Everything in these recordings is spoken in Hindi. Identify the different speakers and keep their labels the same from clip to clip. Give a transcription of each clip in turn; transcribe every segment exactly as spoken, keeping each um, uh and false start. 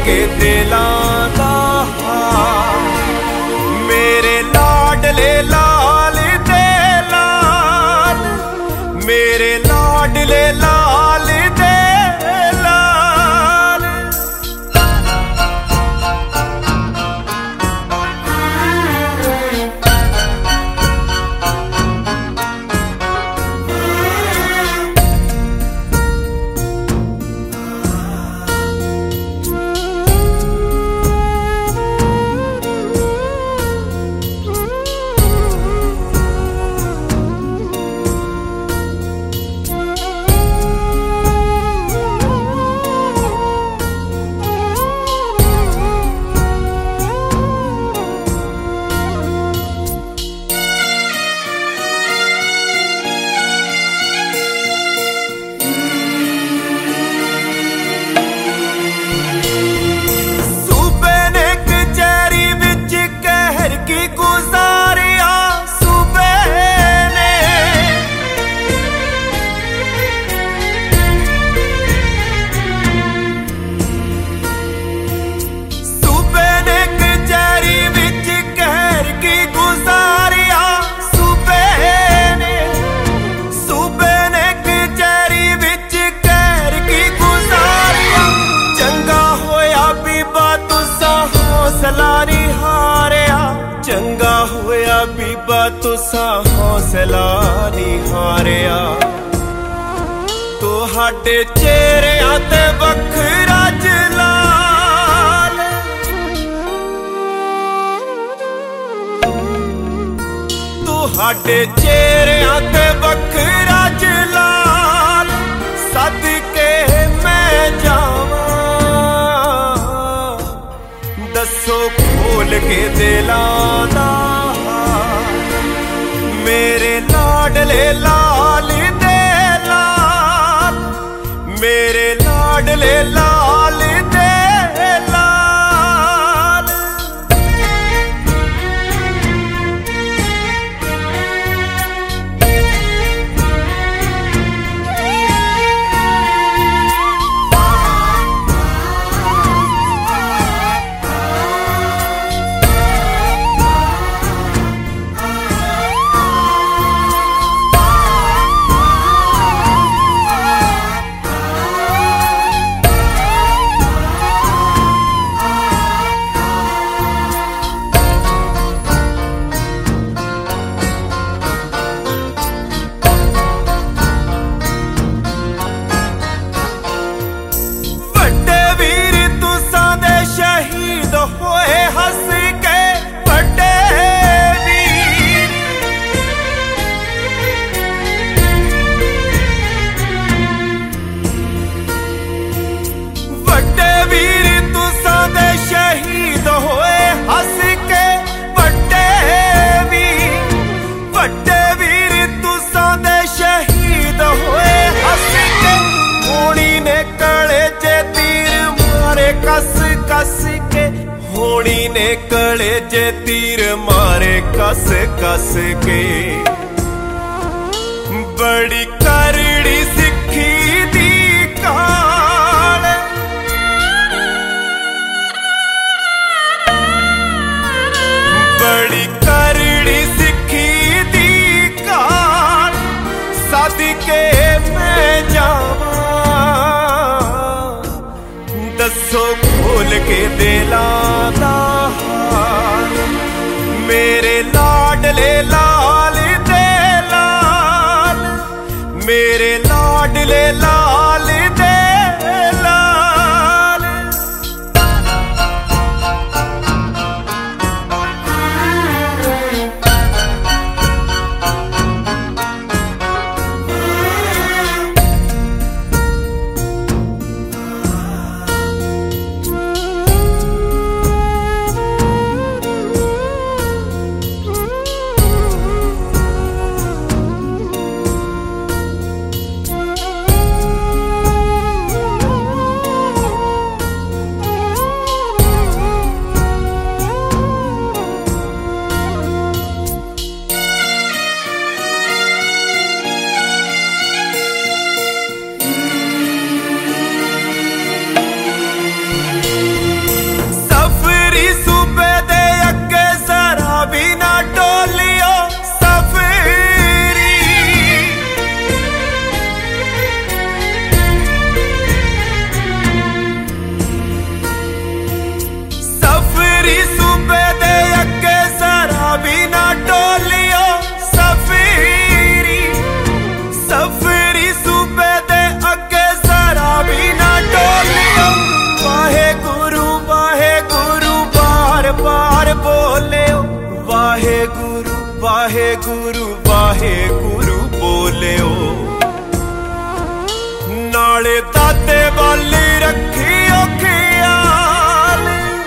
Speaker 1: के दिलां दा हाल। मेरे लाडले लाल दे लाल, मेरे लाडले लाल दे लाल। चंगा होया बीबा तुसा हौसला नहीं हारिया। तुहाडे चेहरियां ते वखरा जलाल, तुहाडे चेहरियां ते वखरा जलाल। सदके मैं जावां, दसो खोल के दिलां दा हाल। मेरे लाडले लाल दे लाल, मेरे लाडले लाल दे लाल। कस कस के होनी ने कलेजे तीर मारे कस कस के। बड़ी करड़ी सिक्खी दी काल, बड़ी करड़ी सिक्खी दी काल। सदके मैं जावां, दसो खोल के दिलां दा हाल। मेरे लाडले लाल दे लाल, मेरे लाडले लाल दे लाल। वाहे गुरु वाहे गुरु बोलियो नाले दाते वाली रखियो ख्याल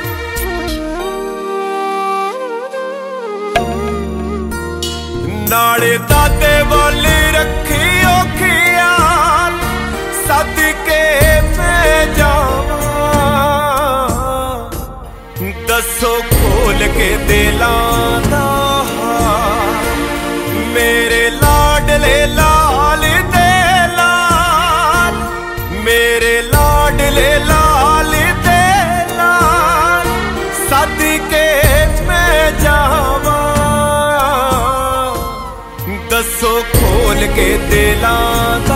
Speaker 1: नाले दाते वाली रखियो ख्याल सदके मैं जावा दसो खोल के दिलां दा मेरे लाडले लाल दे लाल मेरे लाडले लाल दे लाल सदके मैं जावा दसो खोल के दिलां दा